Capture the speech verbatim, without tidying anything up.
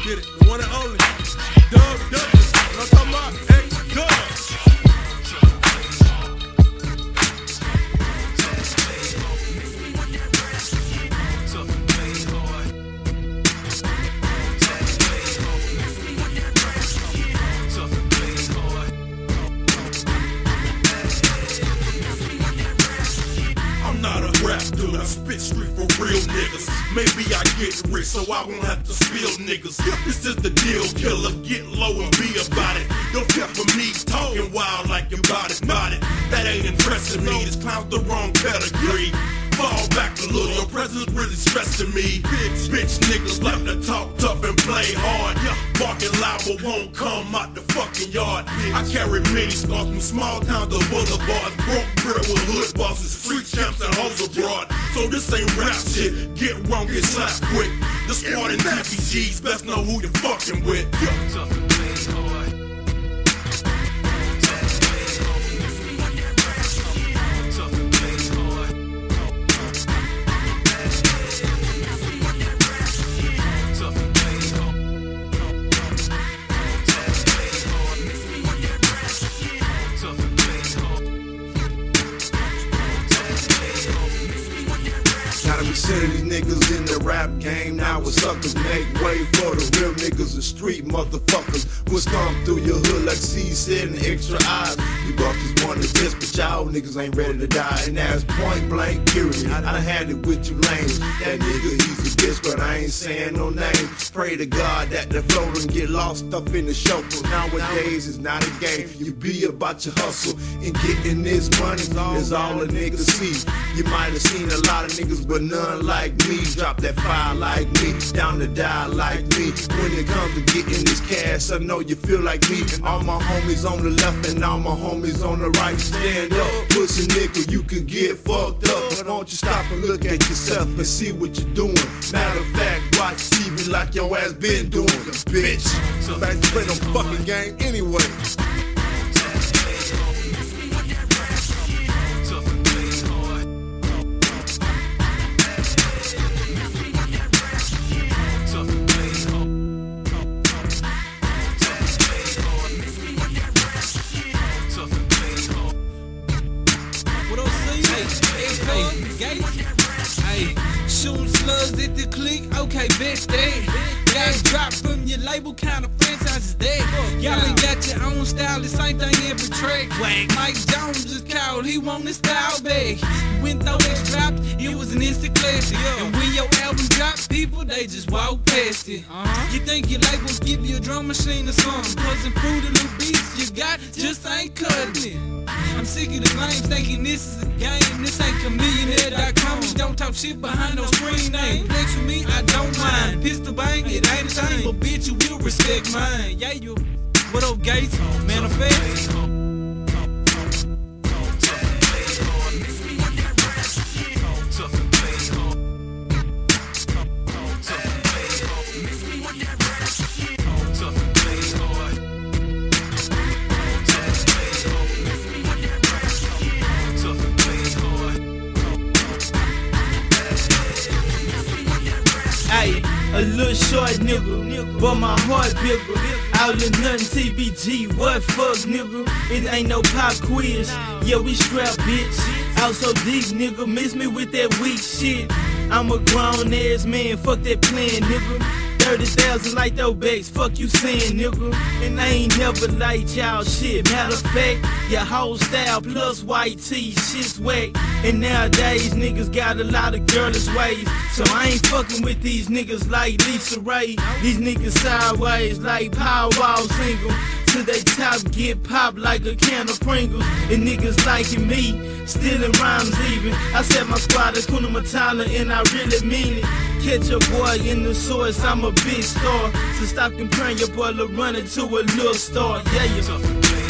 Get it, the one and only Dub Douglas. What I'm talking about? Hey, Dub. Dude, I spit street for real niggas. Maybe I get rich so I won't have to spill niggas. This is the deal killer, get low and be about it. Don't care for me talking wild like your body, body. That ain't impressing me, this clown's the wrong pedigree. Fall back a little, your presence really stressing me. Bitch, bitch niggas like to talk tough and play hard. Barking loud but won't come out the fucking yard. I carry many scars from small towns to boulevards. Broke bread with hood bosses, free champs and hoes abroad. So this ain't rap shit, get wrong, get slapped quick. The squad and T P Gs, best know who you're fucking with. Percent of these niggas in the rap game now with suckers make way for the real niggas, the street motherfuckers. We'll stomp through your hood like C said and extra eyes. You buckers want to test, but y'all niggas ain't ready to die. And that's point blank period. I done had it with you lanes. That nigga, he's a bitch, but I ain't saying no names. Pray to God that the flow don't get lost up in the shuffle. Nowadays it's not a game. You be about your hustle and getting this money is all a nigga see. You might have seen a lot of niggas, but none like me. Drop that fire like me, down to die like me. When it comes to getting this cash, I know you feel like me. All my homies on the left and all my homies on the right. Stand up, pussy nigga, you could get fucked up. But don't you stop and look at yourself and see what you're doing. Matter of fact, watch T V like your ass been doing, bitch. So back to play no fucking game anyway. Hey, shooting slugs at the click, okay, bitch, that. Gas drop from your label, kind of franchise is that. Y'all ain't got your own style, the same thing every track. Mike Jones just called, he want his style back. When Thodex dropped, it was an instant classic. And when your album dropped, people, they just walk past it. You think your label give you a drum machine or something? Cause the fruit of the beats you got just ain't cutting it. I'm sick of the claims thinking this is a game. This ain't chameleonaire dot com. We don't talk shit behind no screen name. Flex with me, I don't mind. Pistol bang, it ain't a thing. But bitch, you will respect mine. Yeah, you. What up, Gates? Manifest. A little short nigga, but my heart bigger. All or nothing T B G, what fuck nigga? It ain't no pop quiz, yeah we strap bitch. Out so deep nigga, miss me with that weak shit. I'm a grown ass man, fuck that plan nigga. thirty thousand like Thodex, fuck you saying nigga. And I ain't never like y'all shit. Matter of fact, your whole style plus white tee, shit's whack. And nowadays niggas got a lot of girlish ways. So I ain't fucking with these niggas like Lisa Ray. These niggas sideways like Powerwall single. To they top get popped like a can of Pringles. And niggas liking me, stealing rhymes even. I said my squad is Kuna Matala and I really mean it. Catch a boy in the source, I'm a big star. So stop comparing your boy to running to a little star. Yeah, you.